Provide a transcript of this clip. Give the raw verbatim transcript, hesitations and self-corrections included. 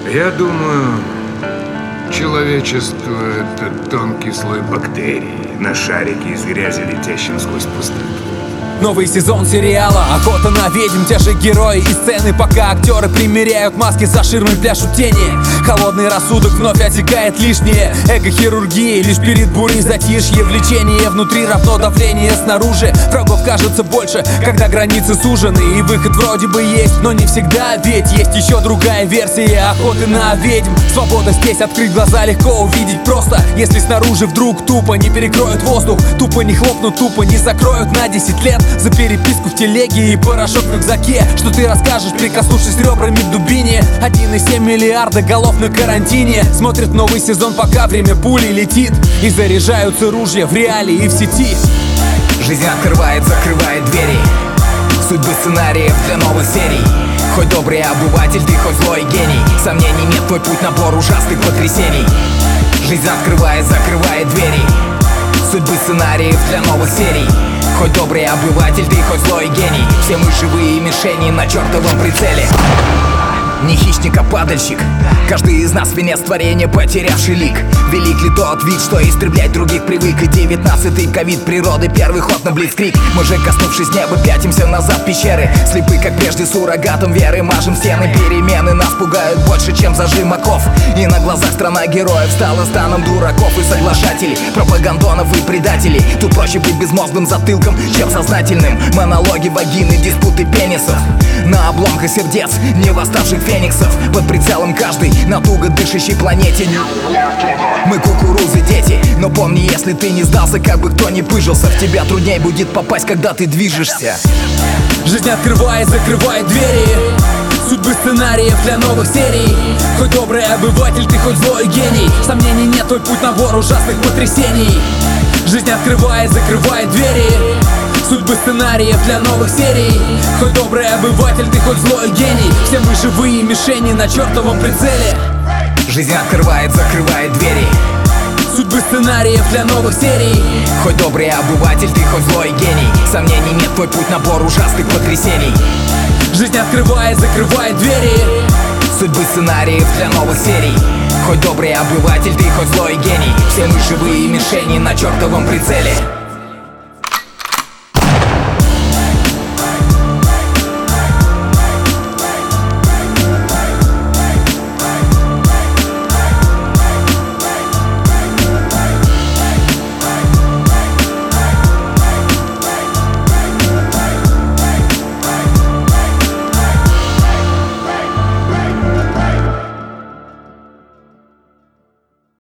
Я думаю, человечество — это тонкий слой бактерий на шарике из грязи, летящем сквозь пустоту. Новый сезон сериала «Охота на ведьм». Те же герои и сцены, пока актеры примеряют маски, за ширмой пляшут тени. Холодный рассудок вновь отсекает лишнее. Эго-хирургия, лишь перед бурей затишье. Влечение внутри равно давление снаружи. Врагов кажется больше, когда границы сужены. И выход вроде бы есть, но не всегда. Ведь есть еще другая версия охоты на ведьм. Свобода здесь, открыть глаза легко увидеть просто. Если снаружи вдруг тупо не перекроют воздух, тупо не хлопнут, тупо не закроют на десять лет. За переписку в телеге и порошок в рюкзаке. Что ты расскажешь, прикоснувшись ребрами к дубине? один и семь миллиарда голов на карантине смотрят новый сезон, пока время пули летит. И заряжаются ружья в реале и в сети. Жизнь открывает, закрывает двери. Судьбы сценариев для новых серий. Хоть добрый обыватель, ты хоть злой гений. Сомнений нет, твой путь набор ужасных потрясений. Жизнь открывает, закрывает двери. Судьбы сценариев для новых серий. Хоть добрый обыватель, ты хоть злой гений. Все мы живые мишени на чертовом прицеле. Не хищник, а падальщик. Каждый из нас венец творения, потерявший лик. Велик ли тот вид, что истреблять других привык? И девятнадцатый ковид природы, первый ход на блицкриг. Мы же, коснувшись неба, пятимся назад в пещеры. Слепы, как прежде, суррогатом веры. Мажем стены, перемены нас пугают больше, чем зажим оков. И на глазах страна героев стала станом дураков и соглашателей, пропагандонов и предателей. Тут проще быть безмозглым затылком, чем сознательным. Монологи, вагины, диспуты пенисов. На обломках сердец не восставших фениксов. Под прицелом каждый на туго дышащей планете. Мы кукурузы, дети. Но помни, если ты не сдался, как бы кто ни пыжился, в тебя трудней будет попасть, когда ты движешься. Жизнь открывает, закрывает двери. Судьбы сценариев для новых серий. Хоть добрый обыватель, ты хоть злой гений. Сомнений нет, твой путь набор ужасных потрясений. Жизнь открывает, закрывает двери. Судьбы сценариев для новых серий. Хоть добрый обыватель, ты хоть злой гений. Все мы живые мишени на чертовом прицеле. Жизнь открывает, закрывает двери. Судьбы сценариев для новых серий. Хоть добрый обыватель, ты хоть злой гений. Сомнений нет, твой путь набор ужасных потрясений. Жизнь открывает, закрывает двери. Судьбы сценариев для новых серий. Хоть добрый обыватель, ты хоть злой гений. Все мы живые мишени на чертовом прицеле.